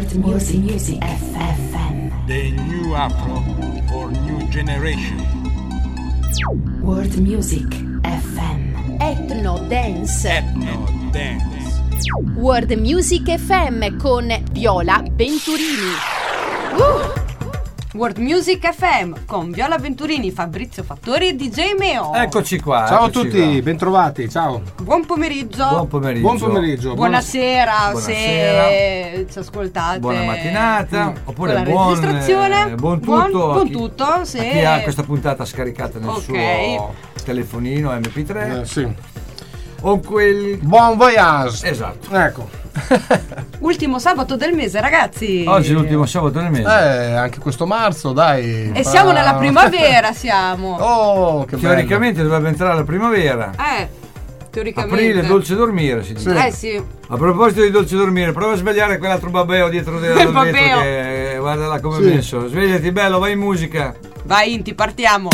World Music FM. The new Afro for new generation. World Music FM. Ethno Dance. Ethno Dance. World Music FM con Viola Venturini. World Music FM con Viola Venturini, Fabrizio Fattori e DJ Meo. Eccoci qua. Ciao a eccoci tutti, qua. bentrovati, ciao. Buon pomeriggio. Buon pomeriggio. Buon pomeriggio. Buonasera, Buonasera. Se ci ascoltate. Buona mattinata. Oppure con la buon registrazione. buon tutto. Buon a chi, tutto. Se... a chi ha questa puntata scaricata nel Ok. suo telefonino MP3 Sì. o quel. Buon voyage. Esatto. Ecco. Ultimo sabato del mese, ragazzi. Oggi è l'ultimo sabato del mese. Anche questo marzo, dai. E siamo nella primavera, siamo. Oh, che bello. Teoricamente dovrebbe entrare la primavera. Teoricamente. Aprile, dolce dormire, si dice. Sì. A proposito di dolce dormire, prova a svegliare quell'altro babeo dietro del vetro babeo. che guardala come Sì. è messo. Svegliati bello, vai in musica. Vai Inti, partiamo.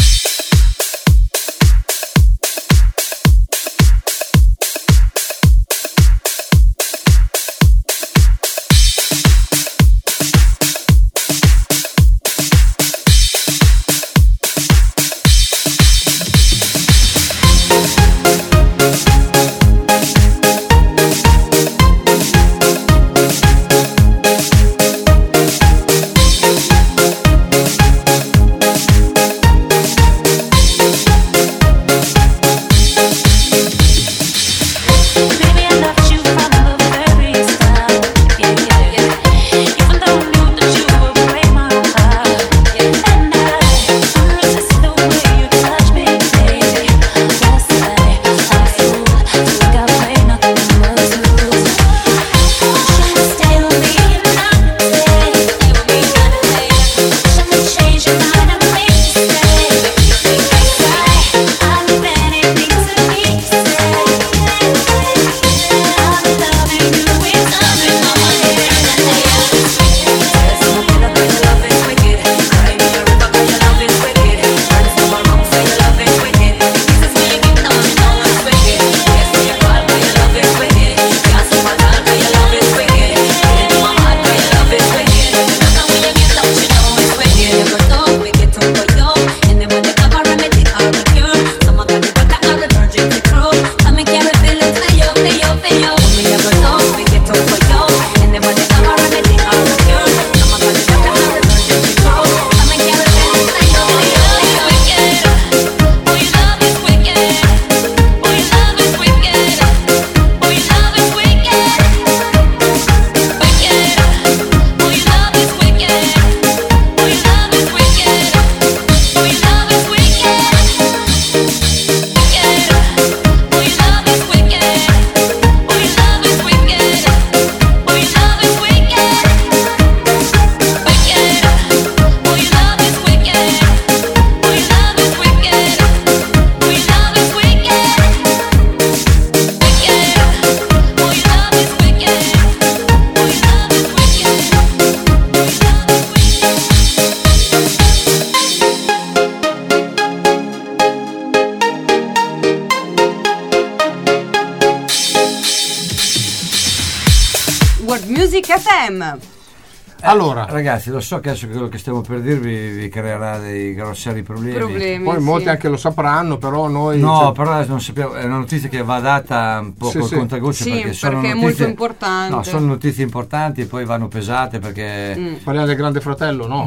World Music FM. Allora, Ragazzi, lo so che adesso quello che stiamo per dirvi vi creerà dei grosseri problemi. poi molti anche lo sapranno, però noi... No, cioè, però adesso non sappiamo, è una notizia che va data un po' Sì, col sì. contagocce Sì, perché sono perché è notizie molto importante. No, sono notizie importanti e poi vanno pesate perché parliamo del Grande Fratello, no?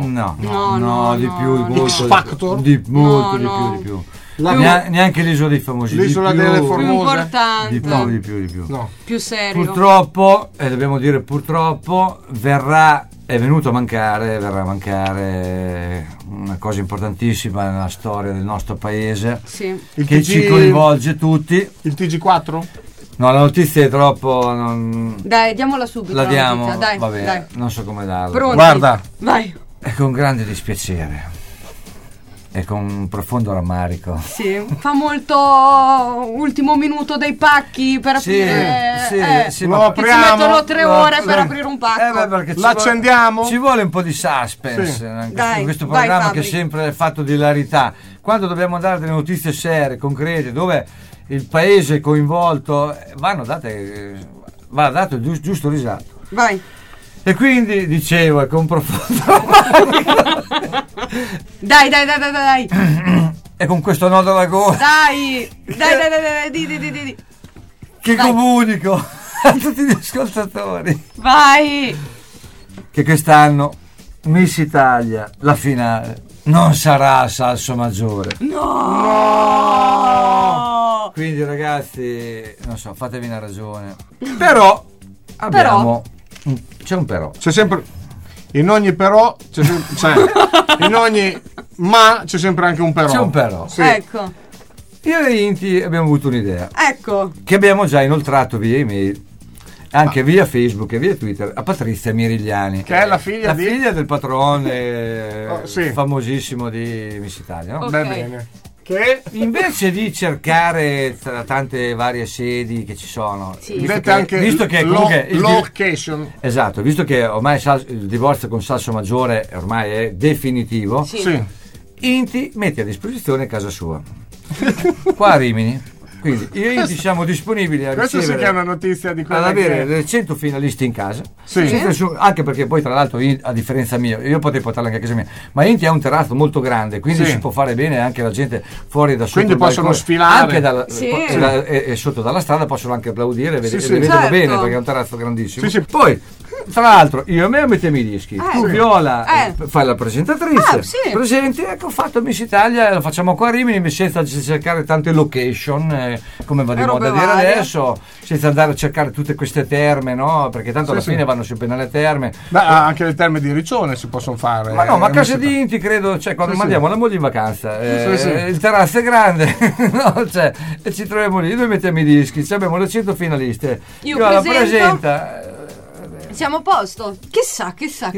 No, di no, più, no. molto X Factor? molto No, di più. La- Neanche l'isola dei famosi. L'isola di più, delle Più Formose. importante. di più, No. di più. No. Più serio. Purtroppo, e dobbiamo dire purtroppo, verrà a mancare una cosa importantissima nella storia del nostro paese, Sì. Il che ci coinvolge tutti. Il TG4? No, la notizia è troppo. Dai, diamola subito. La diamo? notizia, Dai, Vabbè, dai. non so come darla. Pronti? Guarda. Vai. È con grande dispiacere e con un profondo rammarico. Sì, fa molto ultimo minuto dei pacchi per Sì, aprire. sì, lo ma Che ci apriamo. mettono 3 No, ore per sì. aprire un pacco. beh, perché L'accendiamo? Ci vuole un po' di suspense Sì. anche Dai, in questo vai, programma Fabri. che è sempre fatto di hilarità. Quando dobbiamo dare delle notizie serie, concrete, dove il paese è coinvolto, va dato il giusto risalto. Vai. E quindi dicevo, è con profondo Dai. e con questo nodo alla gola Dai, di. che Vai. comunico a tutti gli ascoltatori Vai. che quest'anno Miss Italia, la finale, non sarà a Salso Maggiore. No. Quindi ragazzi, non so, fatevi una ragione. Però abbiamo c'è un però. C'è sempre in ogni però in ogni ma c'è sempre anche un però. C'è un però. Sì. Ecco. Io e Inti abbiamo avuto un'idea Ecco. che abbiamo già inoltrato via email, anche via Facebook e via Twitter, a Patrizia Mirigliani, Che è la figlia di figlia del patrone sì. famosissimo di Miss Italia, no? Ok. Va bene. Che Invece di cercare tra tante varie sedi che ci sono, Sì. diventa anche visto che comunque location. esatto, visto che ormai il divorzio con Salso Maggiore ormai è definitivo, Sì. Sì. Inti metti a disposizione casa sua qua a Rimini. Quindi io e Inti siamo disponibili a Questo sì ricevere, che è una notizia di ad quella avere che... le 100 finalisti in casa. Sì. Anche perché poi tra l'altro a differenza mia, io potrei portarla anche a casa mia, ma Inti ha un terrazzo molto grande, quindi Sì. si può fare bene anche la gente fuori da sotto Quindi il possono balcone, sfilare. anche Sì. e sotto dalla strada possono anche applaudire e Sì, sì. vedono Certo. bene perché è un terrazzo grandissimo. Sì, sì. Poi tra l'altro io e me mettiamo i dischi, tu Sì. Viola Eh. fai la presentatrice, Ah, sì. presenti, ecco, ho fatto Miss Italia, lo facciamo qua a Rimini senza cercare tante location, come va di E moda robe dire varie. adesso, senza andare a cercare tutte queste terme, no? Perché tanto alla Sì, fine sì. vanno sempre nelle terme. Beh, anche le terme di Riccione si possono fare. Ma no, ma a casa non si di Inti credo, cioè quando Sì, mandiamo la moglie in vacanza, Sì, sì. il terrazzo è grande, no? Cioè, e ci troviamo lì, noi mettiamo i dischi, cioè abbiamo le 100 finaliste, Io la presento. presenta, Siamo a posto. Chissà. chissà.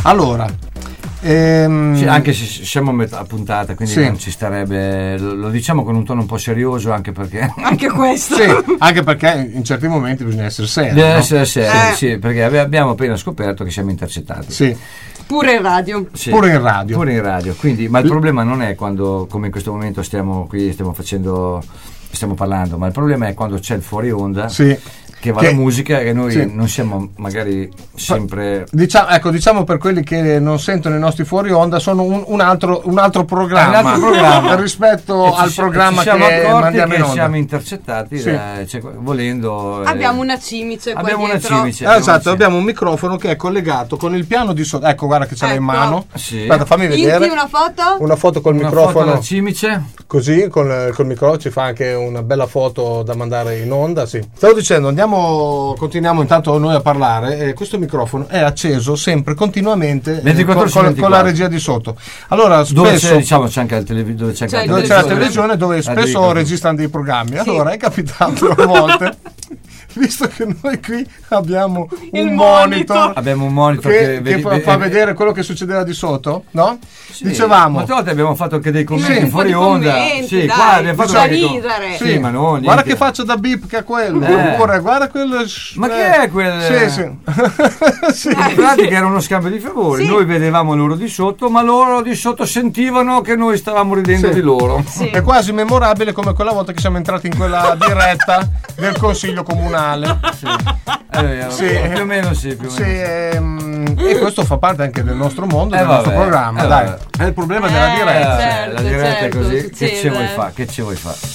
Allora, Sì, anche se siamo a metà puntata, quindi Sì. non ci starebbe. Lo diciamo con un tono un po' serioso, anche perché. Anche questo. sì, anche perché in certi momenti bisogna essere seri. Deve no? essere serio, sì, perché abbiamo appena scoperto che siamo intercettati. Sì, Pure in radio. Sì, pure in radio. Pure in radio. Quindi, ma il problema non è quando, come in questo momento stiamo parlando, ma il problema è quando c'è il fuori onda. Sì. Che va la musica e noi sì. non siamo magari sempre. Diciamo per quelli che non sentono i nostri fuori onda, sono un altro programma, Un altro programma. rispetto al programma ci siamo che accorti mandiamo in che onda. siamo intercettati Sì. volendo. Abbiamo una cimice qua Abbiamo una dietro. cimice. Esatto, abbiamo un microfono che è collegato con il piano di sotto. Ecco, guarda che ce l'hai in Ecco. mano. Sì. Aspetta, fammi vedere. Inti una foto? Una foto col Una microfono. foto da cimice. Così col microfono ci fa anche una bella foto da mandare in onda. Sì. Stavo dicendo, continuiamo intanto noi a parlare. Questo microfono è acceso sempre continuamente 24 su con 24. la regia di sotto. Allora, Dove spesso c'è, diciamo, c'è anche il televisore, dove c'è la televisione, dove spesso registrano dei programmi. Allora è capitato a volte, visto che noi qui abbiamo Il un monitor. Abbiamo un monitor che fa vedere quello che succedeva di sotto, no? Sì. Dicevamo. Molte volte abbiamo fatto anche dei commenti Sì. fuori Un po' di onda. commenti, Sì, dai, qua abbiamo fatto da anche ridere. Sì, ma no, guarda niente. che faccio da beep che è quello. Eh. Oppure guarda quello. Ma che è quel? Sì, sì. Sì. In pratica era uno scambio di favori. Sì. Noi vedevamo loro di sotto, ma loro di sotto sentivano che noi stavamo ridendo Sì. di loro. Sì. È quasi memorabile come quella volta che siamo entrati in quella diretta del consiglio comunale. Sì. Più o meno sì, più o Sì, meno. e questo fa parte anche del nostro mondo, del Vabbè, nostro programma. Dai, vabbè. è il problema della diretta. Certo, la diretta certo, è così. succede. Che ci vuoi fare? Che ci vuoi fare?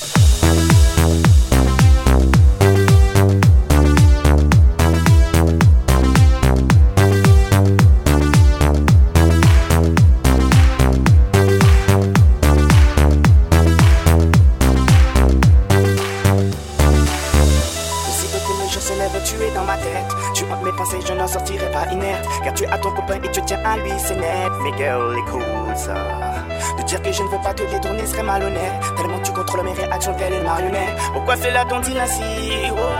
Aussitôt que mes jours se lèvent, tu es dans ma tête. Tu hantes mes pensées, je n'en sortirai pas inerte. Car tu as ton copain et tu tiens à lui, c'est net. Mais girl, écoute ça. De dire que je ne veux pas te détourner serait malhonnête. Tellement tu contrôles mes réactions, telle une marionnette. Pourquoi cela t'ont-ils ainsi? Oh.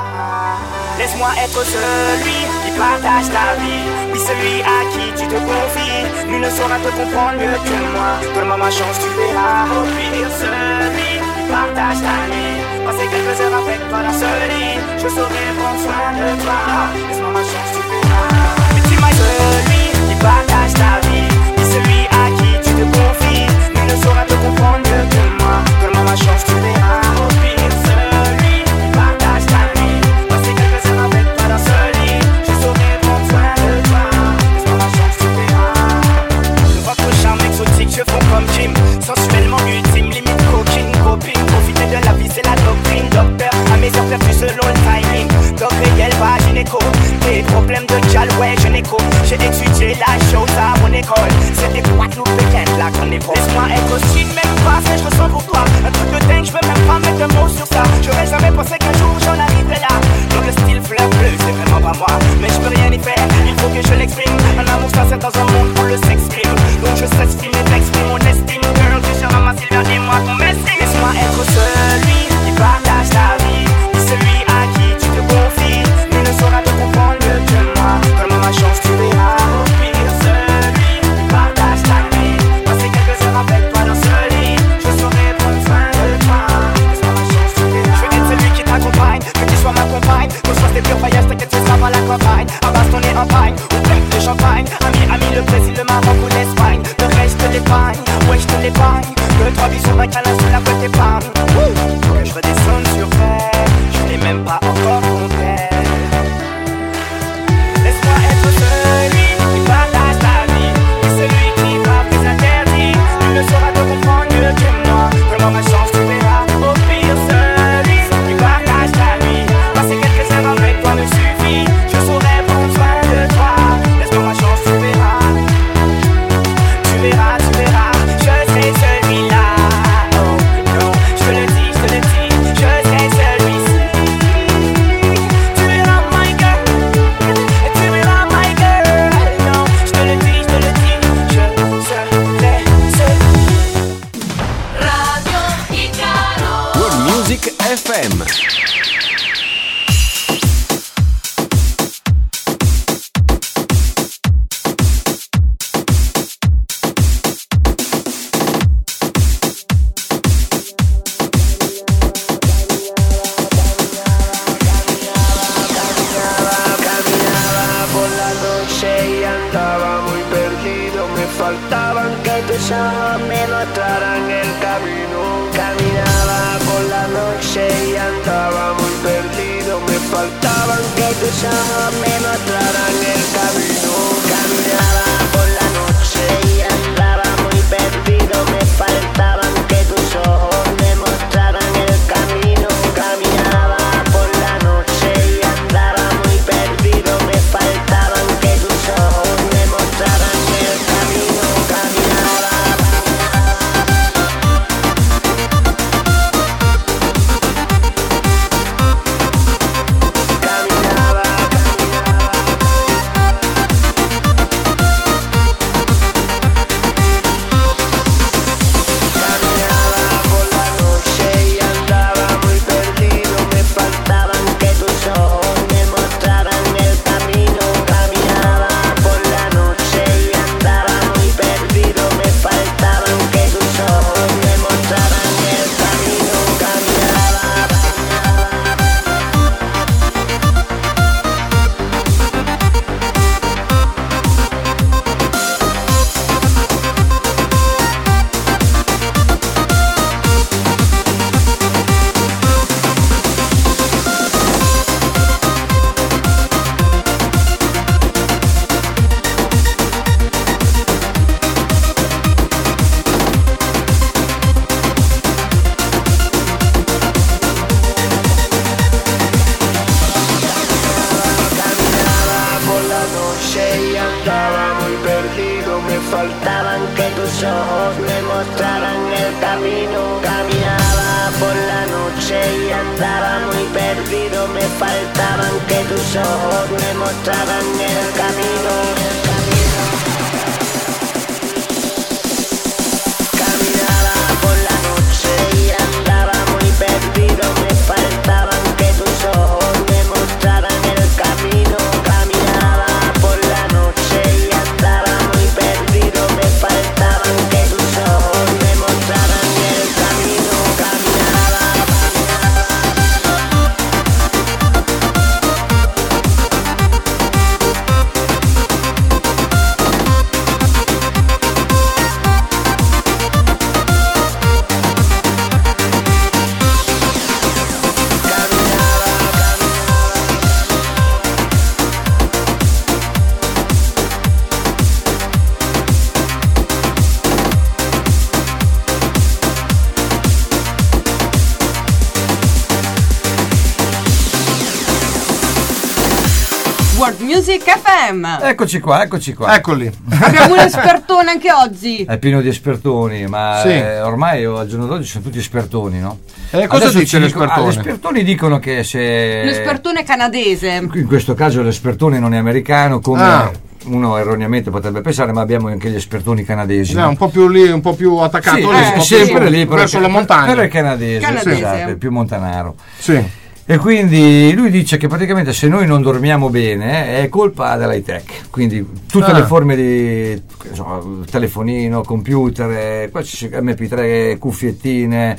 Laisse-moi être celui qui partage ta vie. Oui, celui à qui tu te confies. Nul ne saura te comprendre mieux que moi. Donne-moi ma chance, tu verras. Au pire, celui qui partage ta nuit. Passer quelques heures avec toi dans ce lit. Je saurai prendre soin de toi. Laisse-moi ma chance, tu verras. Mais tu m'as celui qui partage ta vie. Oui, celui à qui tu te confies. Nul ne saura te comprendre mieux que moi. Donne-moi ma chance, tu verras. Au pire, celui qui partage ta nuit. Passer quelques heures avec toi dans ce lit. Je saurai prendre soin de toi. Laisse-moi ma chance, tu verras. De votre charme exotique, je fonds comme Jim. Sensuellement ultime, limite coquine, copine. Profiter de la vie, c'est la doctrine. Docteur, à mes heures perdues selon le timing. Doc réel, pas gynéco. Des problèmes de gal, ouais, je n'écho. J'ai étudié la chose à mon école. C'était Guadeloupe, week-end, là qu'on est. Laisse-moi être aussi, même pas ce que je ressens pour toi. Un truc de dingue, je veux même pas mettre de mots sur ça. J'aurais jamais pensé qu'un jour j'en arriverais là. Donc le style fleur bleu, c'est vraiment pas moi. Mais je peux rien y faire, il faut que je l'exprime. Un amour sincère dans un monde où le s'exprime. Donc je s'exprime et t'exprime mon estime. Girl, tu seras ma Sylvia, dis-moi ton message. Laisse-moi être celui qui partage ta vie. Celui à qui tu te confies. Nul ne saura te comprendre mieux que moi. Donne-moi ma chance, tu verras. Au pire, celui qui partage ta nuit. Passer quelques heures avec toi dans ce lit. Je saurai prendre soin de toi. Laisse-moi ma chance, tu verras. Je veux être celui qui t'accompagne, que tu sois ma compagne. Qu'on soit tes purs voyages, t'inquiète, ce sera pas la campagne. À bastonner en pagne, ou plein de champagne. Ami, le Brésil, le Maroc ou l'Espagne. Le reste de l'Espagne. faltaban que tus ojos me mostraran el camino. Caminaba por la noche y andaba muy perdido. Me faltaban que tus ojos me mostraran el camino. Caminaba por la noche y andaba muy perdido. Me faltaban que tus ojos me mostraran el camino. Caminaba por la noche y andaba muy perdido. Me faltaban que tus ojos me mostraran el camino. Caminaba. Faltaban que tus ojos me mostraran el camino. Caminaba por la noche y andaba muy perdido. Me faltaban que tus ojos me mostraran el camino. Caminaba por la noche y andaba muy perdido. Me faltaban que tus ojos me mostraran el camino. Caminaba por la noche y andaba muy perdido. Me faltaban que tus ojos me mostraran el camino. Caminaba. World Music FM. Eccoci qua. Eccoli. Abbiamo un espertone anche oggi. È pieno di espertoni, ma Sì. Ormai al giorno d'oggi sono tutti espertoni, no? Cosa Adesso dice ci l'espertone? gli espertoni dicono che se... L'espertone canadese. In questo caso l'espertone non è americano, come Ah. uno erroneamente potrebbe pensare, ma abbiamo anche gli espertoni canadesi. Un po' più lì, un po' più attaccato Sì, lì, un po' sempre più lì, verso la montagna. Però è canadese, Canadese. scusate, più montanaro. Sì. E quindi lui dice che praticamente se noi non dormiamo bene è colpa dell'high tech, quindi tutte le forme di telefonino, computer, qua ci MP3, cuffiettine,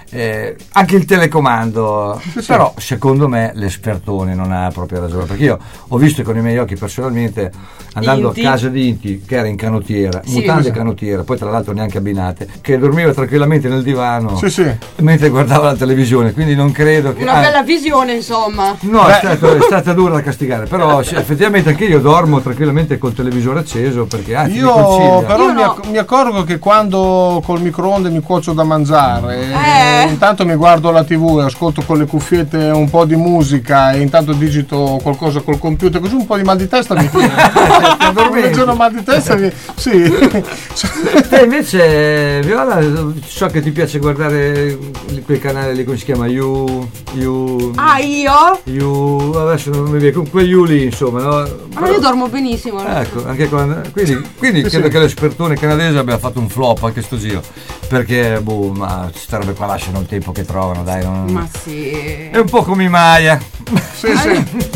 anche il telecomando. Sì. Però secondo me l'espertone non ha proprio ragione, perché io ho visto con i miei occhi personalmente, andando Inti. a casa di Inti, che era in canottiera, Sì, mutande lo so. canottiera, poi tra l'altro neanche abbinate, che dormiva tranquillamente nel divano Sì. mentre guardava la televisione, quindi non credo che... Una bella visione, insomma. No, è stata dura da castigare, però sì, effettivamente anche io dormo tranquillamente col televisore acceso, perché anzi mi Io consiglia. però Io no. mi accorgo che quando col microonde mi cuocio da mangiare, intanto mi guardo la TV e ascolto con le cuffiette un po' di musica e intanto digito qualcosa col computer, così un po' di mal di testa mi viene. Un leggero mal di testa sì. Te invece, Viola, so che ti piace guardare quei canali lì, come si chiama? You adesso non mi viene, con quei You lì, insomma, no? Ma io dormo benissimo. Ecco, anche quindi credo che l'espertone canadese abbia fatto un flop anche sto giro, perché ma queste robe qua lasciano il tempo che trovano, dai, Ma sì. è un po' come i Maya. Sì.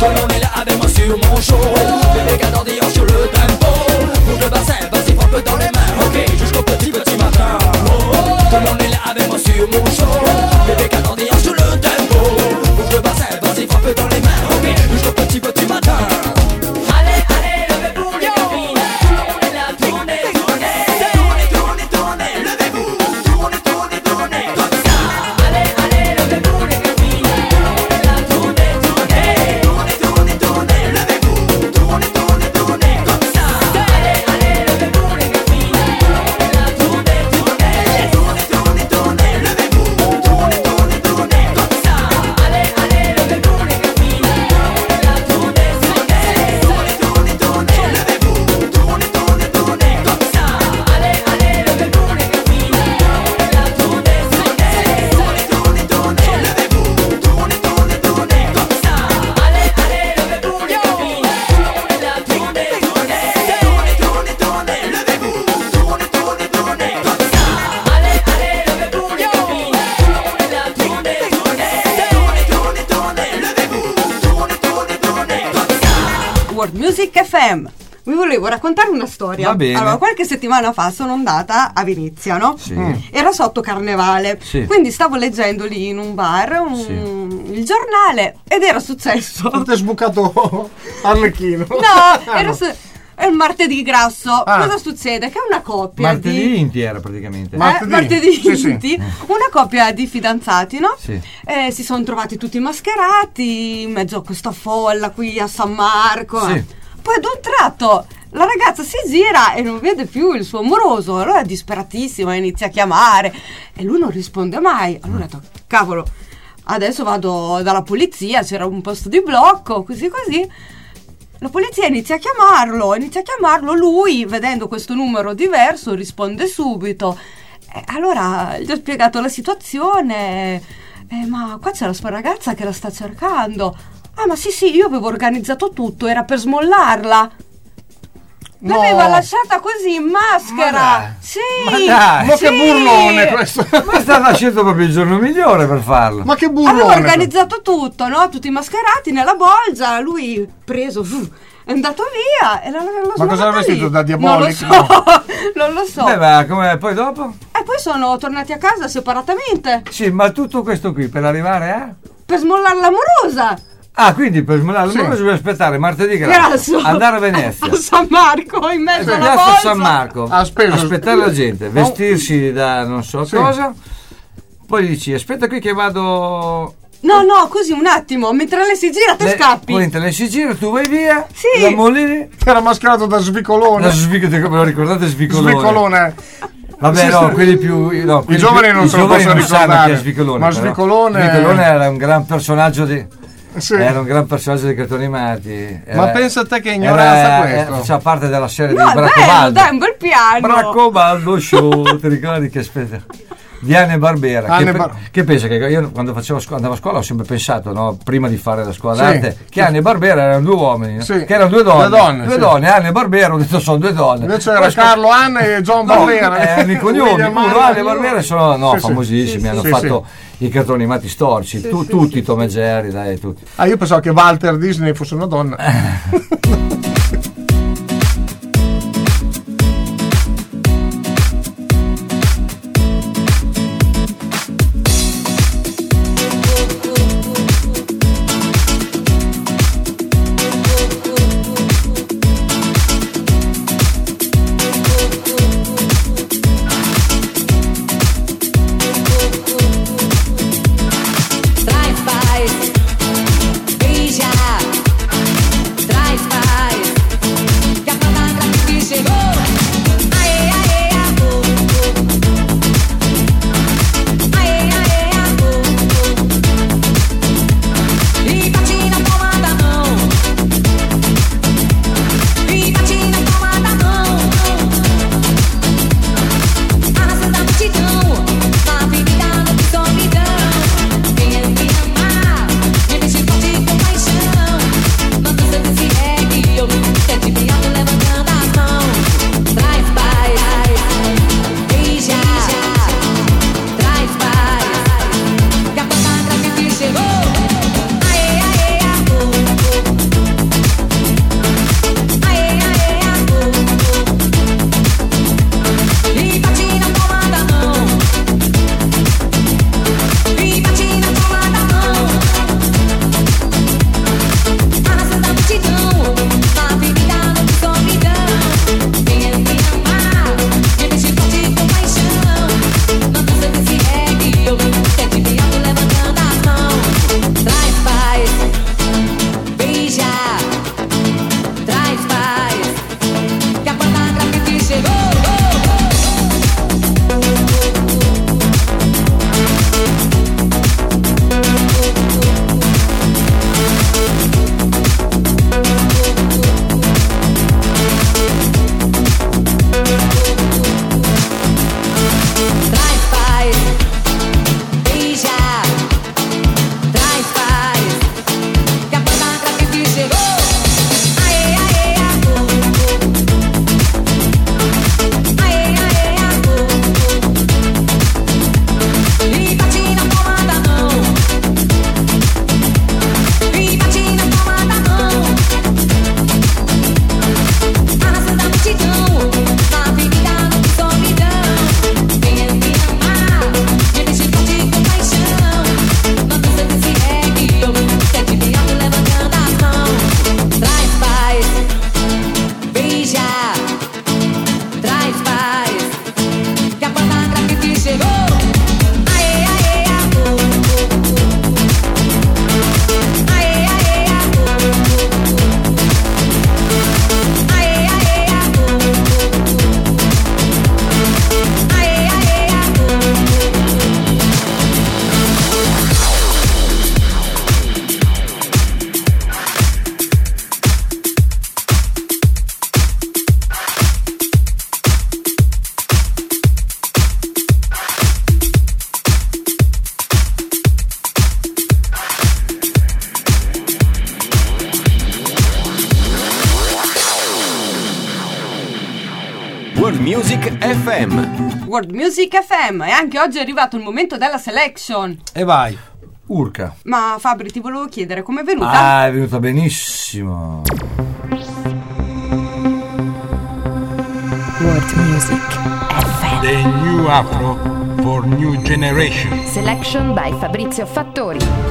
Tout le monde est là avec moi sur mon show. Bébé cadordillon sur le tempo. Bouge le bassin, vas-y frappe dans les mains. Ok, jusqu'au petit matin. Tout le monde est là avec moi sur mon show. Bébé cadordillon sur le tempo. Bouge le bassin, vas-y frappe dans les mains. Ok, jusqu'au petit matin. Allez, allez, levez-vous les copines. Tout le monde est là, tournez, tournez. Tournez, tournez, tournez, levez-vous. Tournez, tournez, tournez, comme ça. Allez, allez, levez-vous les copines. Tout le monde est là, tournez, tournez. Tournez, tournez, tournez, levez-vous. Tournez, tournez, tournez, comme ça. Allez, allez, levez-vous les copines. Tout le monde est là, tournez, tournez. Tournez, tournez, tournez, levez-vous. Tournez, tournez, tournez, comme ça. Allez, allez, levez-vous les copines. Tout le monde est là, tournez, tournez. Tournez, tournez, tournez, levez-vous. Tournez, tournez, tournez, comme ça. Allez, allez, levez-vous les copines. Tout le monde est là, tournez, tournez. Tournez, tournez, tournez, levez-vous. Tournez, tournez, tournez, comme ça. Allez, allez, levez-vous les copines. Tout le monde est là, tournez, tournez. Tournez, tournez, tournez, levez-vous. Tournez, tournez, tournez, comme ça. Allez, allez, levez-vous les copines. Tout le monde est là, tournez, tournez. Tournez, tournez, tournez, levez-vous. Tournez, tournez, tournez, comme ça. World Music FM. Vi volevo raccontare una storia. Va bene. Allora, qualche settimana fa sono andata a Venezia, no? Sì. Era sotto Carnevale. Sì. Quindi stavo leggendo lì in un bar il giornale ed era successo. Ti è sbucato Arlecchino. No, è il martedì grasso. Ah. Cosa succede? Che una coppia Martedì Inti era praticamente. martedì Sì, sì. Inti, una coppia di fidanzati, no? Sì. Si sono trovati tutti mascherati in mezzo a questa folla qui a San Marco. Sì. Poi ad un tratto la ragazza si gira e non vede più il suo amoroso, allora è disperatissima, inizia a chiamare e lui non risponde mai. Allora ho detto, cavolo, adesso vado dalla polizia, c'era un posto di blocco, così così. La polizia inizia a chiamarlo, lui, vedendo questo numero diverso, risponde subito. Allora gli ho spiegato la situazione, ma qua c'è la sua ragazza che la sta cercando. Ah, ma sì, io avevo organizzato tutto, era per smollarla. No. L'aveva lasciata così in maschera. Ma dai. Sì. Ma dai. Ma sì. che burlone questo! Ma è stata scelta proprio il giorno migliore per farlo. Ma che Aveva burlone! organizzato tutto, no? Tutti mascherati nella bolgia, lui preso, è andato via e Ma cosa era vestito da diabolico? Non lo so. Beh, ma come poi dopo? E poi sono tornati a casa separatamente Sì, ma tutto questo qui per arrivare a? per smollare l'amorosa. Ah, quindi per smolare Sì. non bisogna aspettare martedì grasso, andare a Venezia, a San Marco in mezzo alla piazza bolgia. San Marco, Ha speso- aspettare la gente, vestirsi da non so Sì. cosa, poi gli dici aspetta qui che vado. No, così un attimo, mentre lei si gira te scappi. Mentre lei si gira, tu vai via, Sì. la molli, Era mascherato da svicolone. come lo ricordate Svicolone? Svicolone. Vabbè, Sì, no, sì. quelli più. No, quelli I giovani più, non se lo giovani possono non sanno ricordare. chi è Svicolone. Ma però. Svicolone- Svicolone era un gran personaggio di. Sì. Era un gran personaggio dei cartoni animati. Ma pensa a te che ignoranza questo. Faceva parte della serie No, di è bello, Braccobaldo. dai, un bel piano. Braccobaldo Show, ti ricordi che aspetta? Di Anne Barbera. Anne Che pensa che io quando andavo a scuola ho sempre pensato, no, prima di fare la scuola Sì. d'arte, che Anne Barbera erano due uomini, no? Sì. Che erano due donne. Due donne, sì. donne, Anne Barbera, ho detto sono due donne. Invece era Poi Carlo Anne e John Barbera. erano i cognomi, William uno Anne, Anne Barbera sono Sì, sì. famosissimi, Sì, hanno sì, fatto i cartoni animati storici, tutti Tom e Jerry, dai, tutti. Ah, io pensavo che Walter Disney fosse una donna. Drive-by, Asia, Drive-by. World Music FM. World Music FM, e anche oggi è arrivato il momento della selection. E vai. Urca. Ma Fabri, ti volevo chiedere com'è venuta? È venuta benissimo. World Music FM. The new Afro for new generation. Selection by Fabrizio Fattori.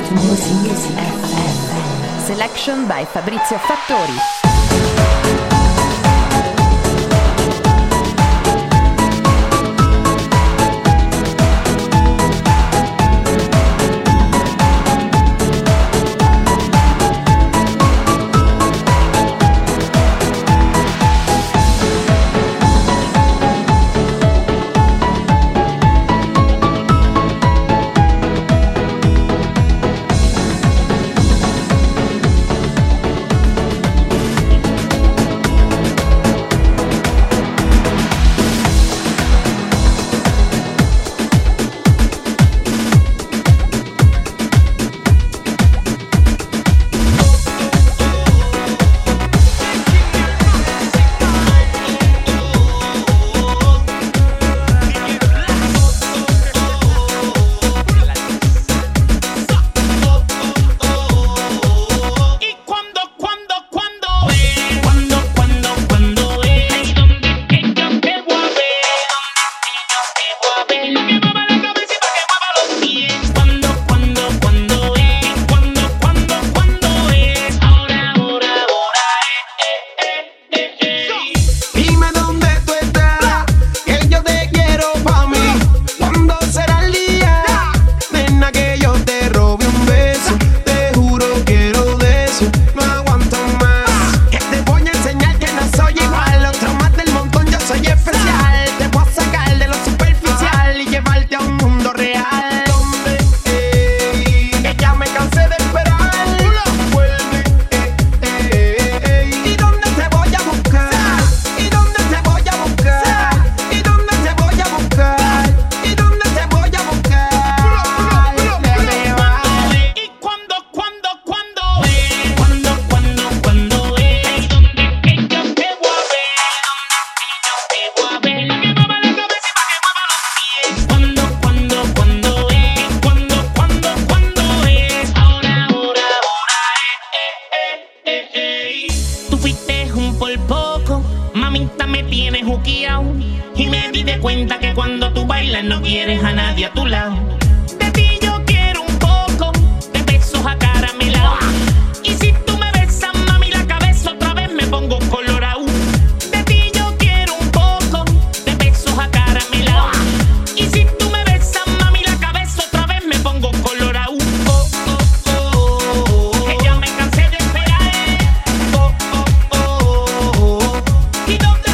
Music FM. Selection by Fabrizio Fattori.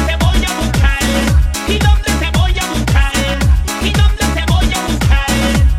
¿Y dónde te voy a buscar?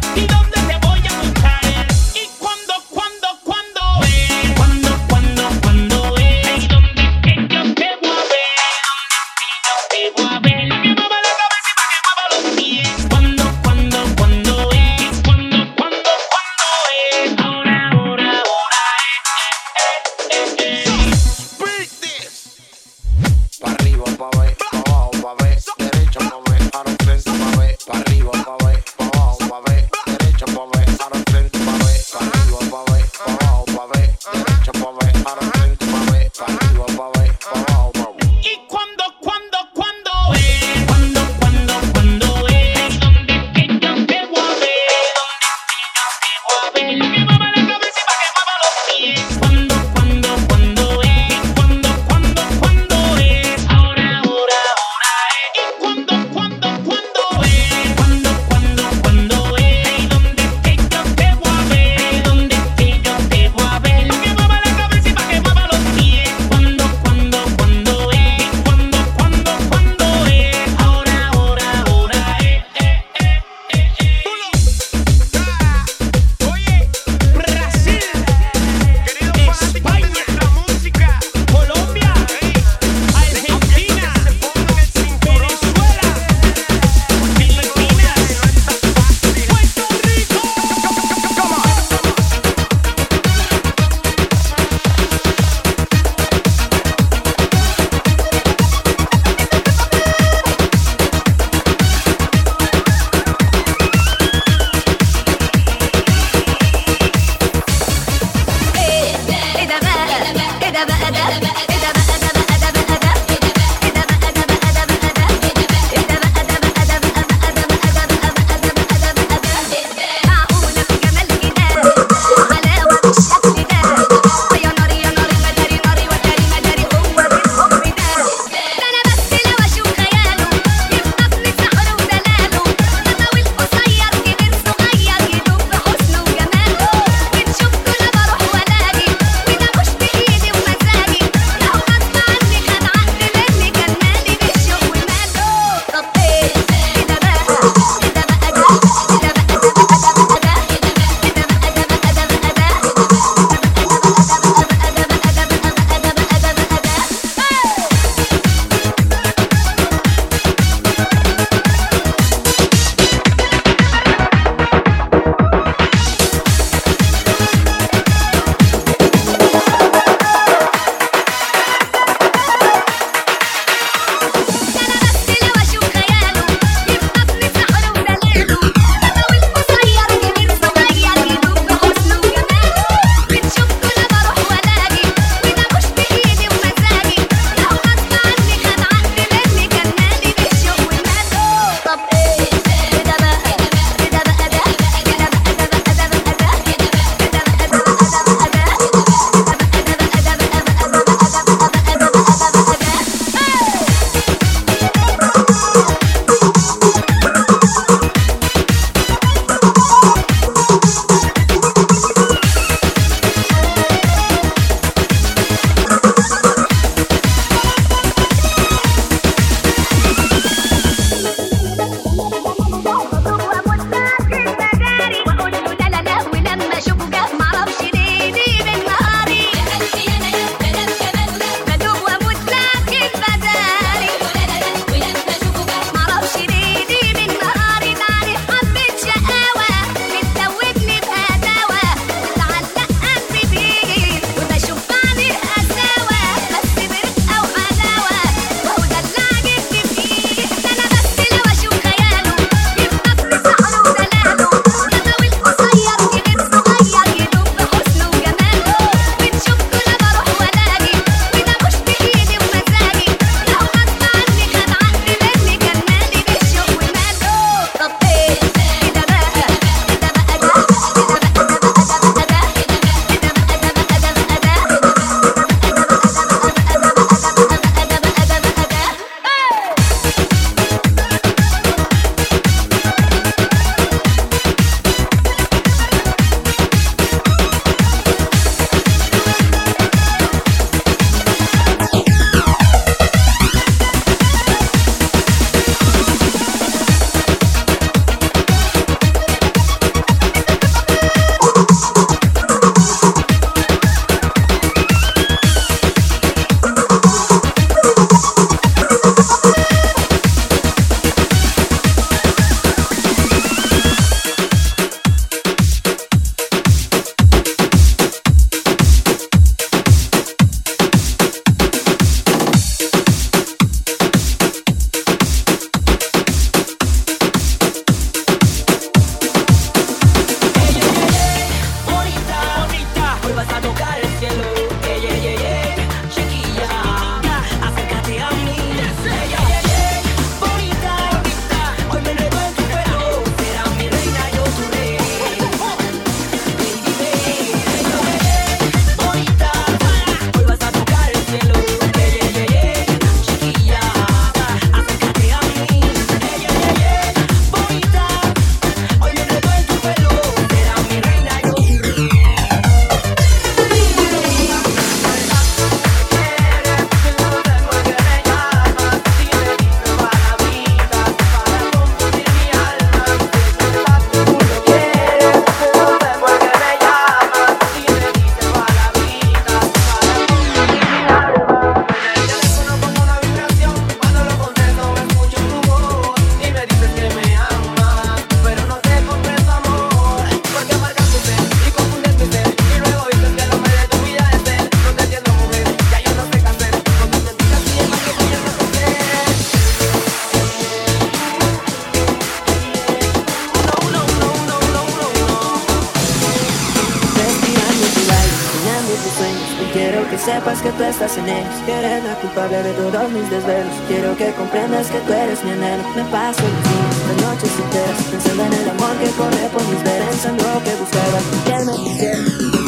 Y quiero que sepas que tú estás en ellos, que eres la culpable de todos mis desvelos. Quiero que comprendas que tú eres mi anhelo. Me paso los días, las noches enteras, pensando en el amor que corre por mis venas, pensando que buscaba quien me quisiera.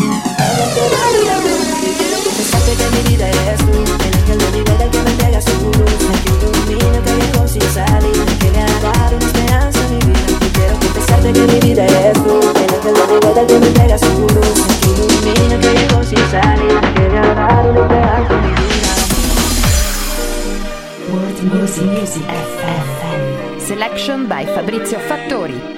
Y quiero confesarte que mi vida eres tú, el ángel de mi vida que me entrega su luz, el que ilumina que viajo sin salir, que le ha dado una esperanza a mi vida. Y quiero confesarte que mi vida eres tú, el ángel de mi vida que me entrega su luz, el que ilumina que viajo sin salir, que le ha dado una esperanza a mi vida. World Music FM. Selection by Fabrizio Fattori.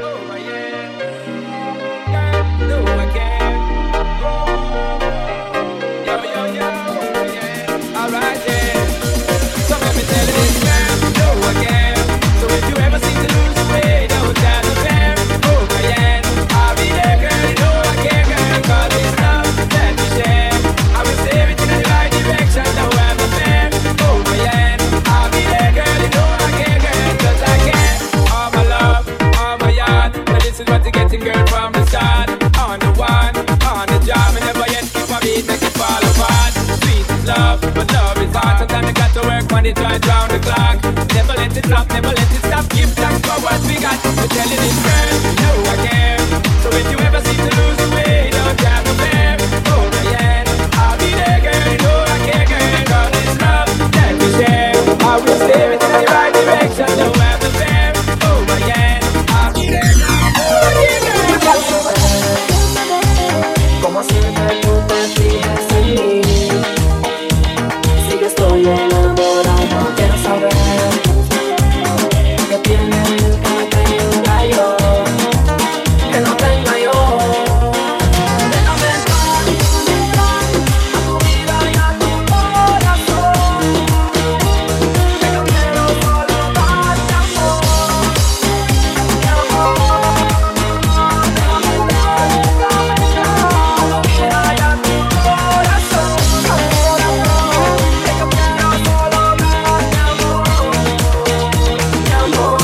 It right round the clock. Never let it drop, never let it stop. Give thanks for what we got. We're telling this girl, you know I care. So if you ever seem to lose the way, don't have no fear. Oh my hand, I'll be there, girl. You know I care, girl. Cause it's love that we share. I will steer it in the right direction. Don't have no fear. Oh my hand, I'll be there, girl. Oh yeah, girl. Como siempre tú te fijas en mí, sí que estoy enamorado. Quiero saber qué tiene el que me tenga yo, que no tenga yo. Déjame entrar a tu vida y a tu corazón, que yo quiero solo darte amor. Mi amor, déjame entrar a tu vida y a tu corazón, que yo quiero solo darte amor. Mi amor,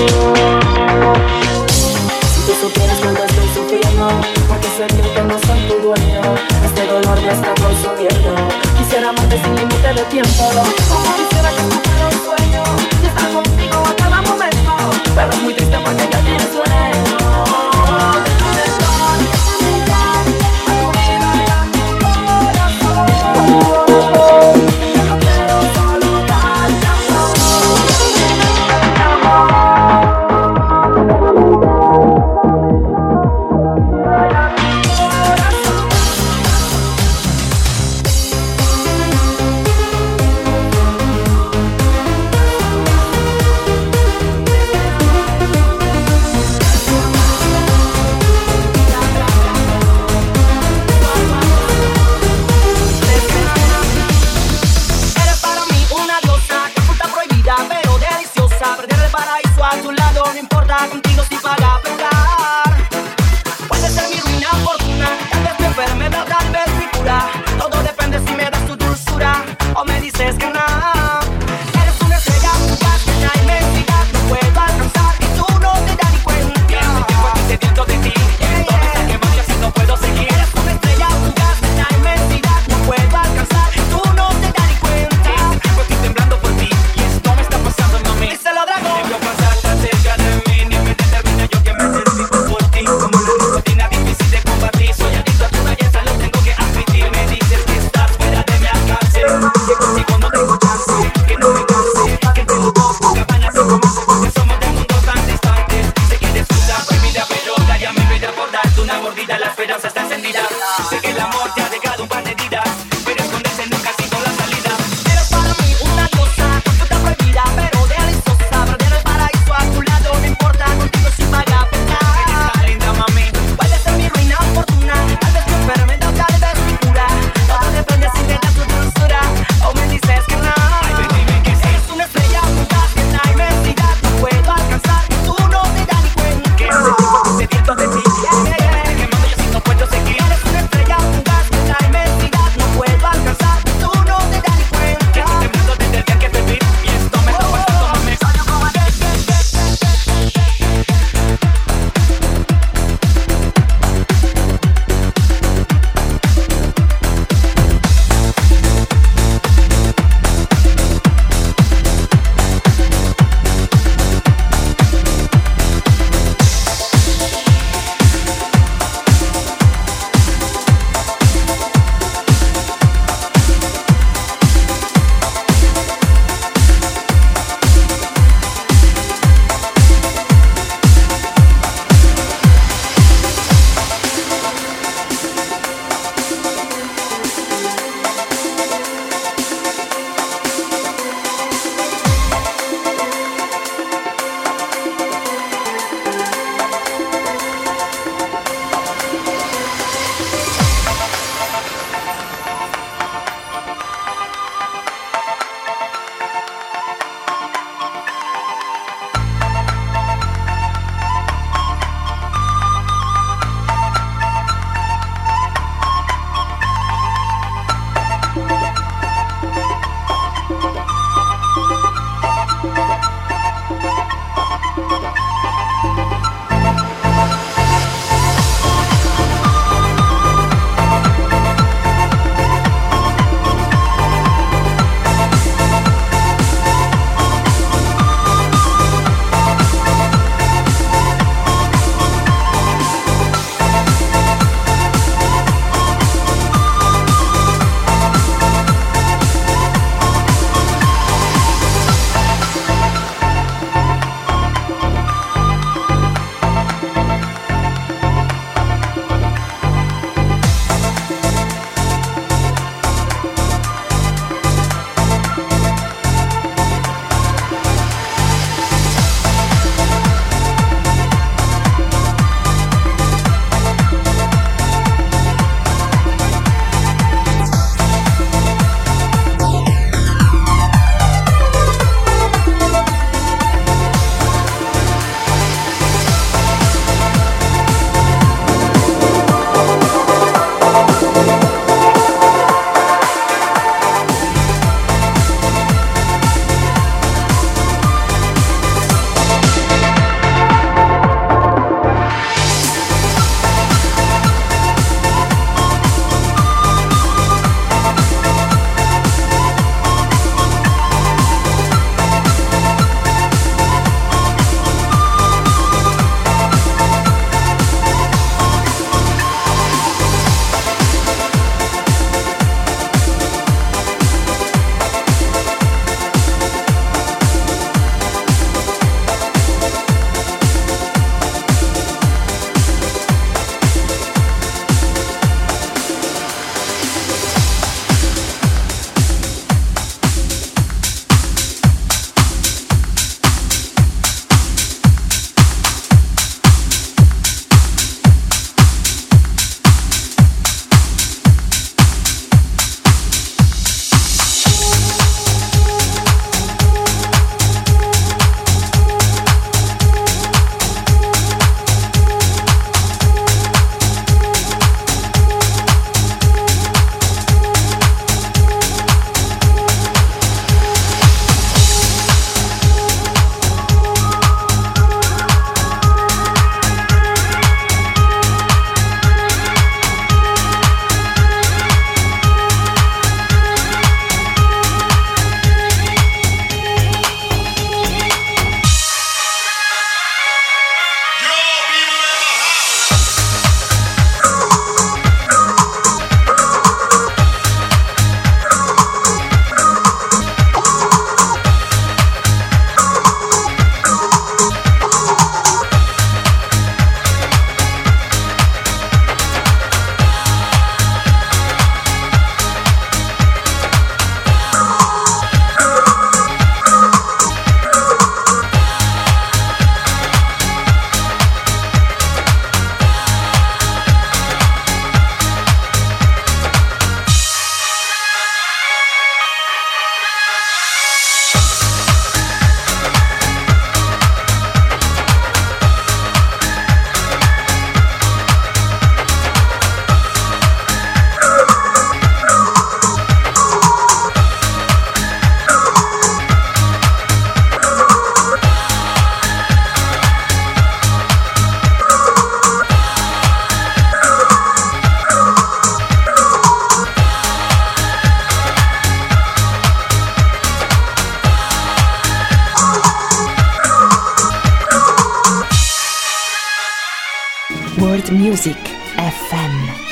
si tú supieras cuánto estoy sufriendo, porque sé bien que no soy tu dueño, este dolor me está consumiendo. Quisiera amarte sin límite de tiempo, como quisiera que tú fuera un sueño y estar contigo a cada momento, pero es muy triste porque ya tienes sueño. Déjame entrar a tu vida y a tu corazón, que yo quiero solo darte amor.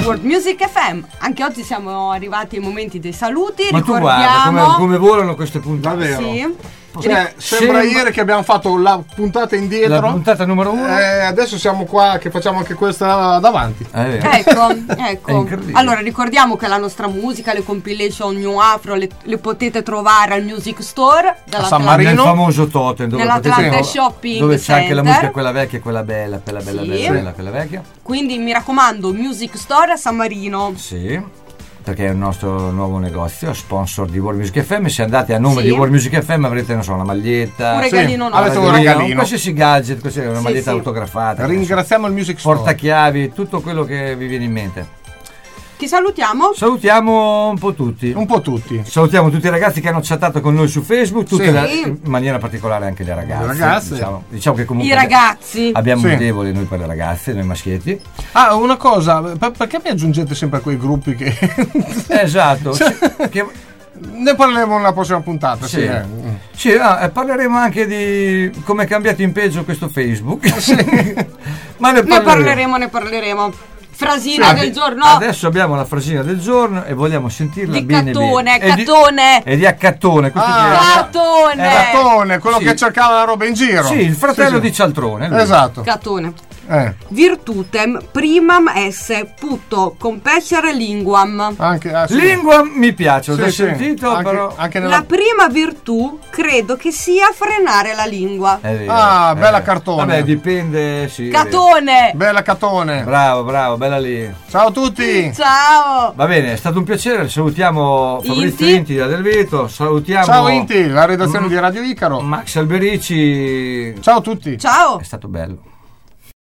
World Music FM. Anche oggi siamo arrivati ai momenti dei saluti. Ma tu guarda come volano queste puntate. Davvero? Sì. Cioè, sembra ieri che abbiamo fatto la puntata indietro. La puntata numero 1. Adesso siamo qua che facciamo anche questa davanti. Ecco. incredibile. Allora ricordiamo che la nostra musica, le compilation New Afro le potete trovare al Music Store a San Marino, nel famoso Totem, nell'Atlante Shopping dove c'è anche la Center. musica, quella vecchia e quella bella, quella vecchia. Quindi mi raccomando, Music Store a San Marino. Sì. Perché è il nostro nuovo negozio, sponsor di World Music FM. Se andate a nome di World Music FM avrete, non so, una maglietta, un regalino, avete un regalino, qualsiasi gadget, una maglietta autografata. Ringraziamo il Music Store, portachiavi, tutto quello che vi viene in mente. Chi salutiamo? Salutiamo un po' tutti. Salutiamo tutti i ragazzi che hanno chattato con noi su Facebook, in maniera particolare anche le ragazze. Diciamo che comunque i ragazzi abbiamo un debole noi per le ragazze, noi maschietti. Una cosa, perché mi aggiungete sempre a quei gruppi che esatto, ne parleremo nella prossima puntata. Parleremo anche di come è cambiato in peggio questo Facebook. Ma ne parleremo. Frasina del giorno. Adesso abbiamo la frasina del giorno e vogliamo sentirla di bene Cattone. E di Accattone. Cattone, quello che cercava la roba in giro. Sì, il fratello di Cialtrone. Lui. Esatto. Cattone. Virtutem primam esse putto compessere linguam. Linguam mi piace, ho già sentito, però anche la prima virtù credo che sia frenare la lingua. Bella Cartone. Vabbè, dipende, Catone. Bella Catone. Bravo, bella lì. Ciao a tutti. Ciao. Va bene, è stato un piacere. Salutiamo Fabrizio Inti da Del Veto. Salutiamo. Ciao Inti, la redazione di Radio Icaro. Max Alberici. Ciao a tutti. Ciao. È stato bello.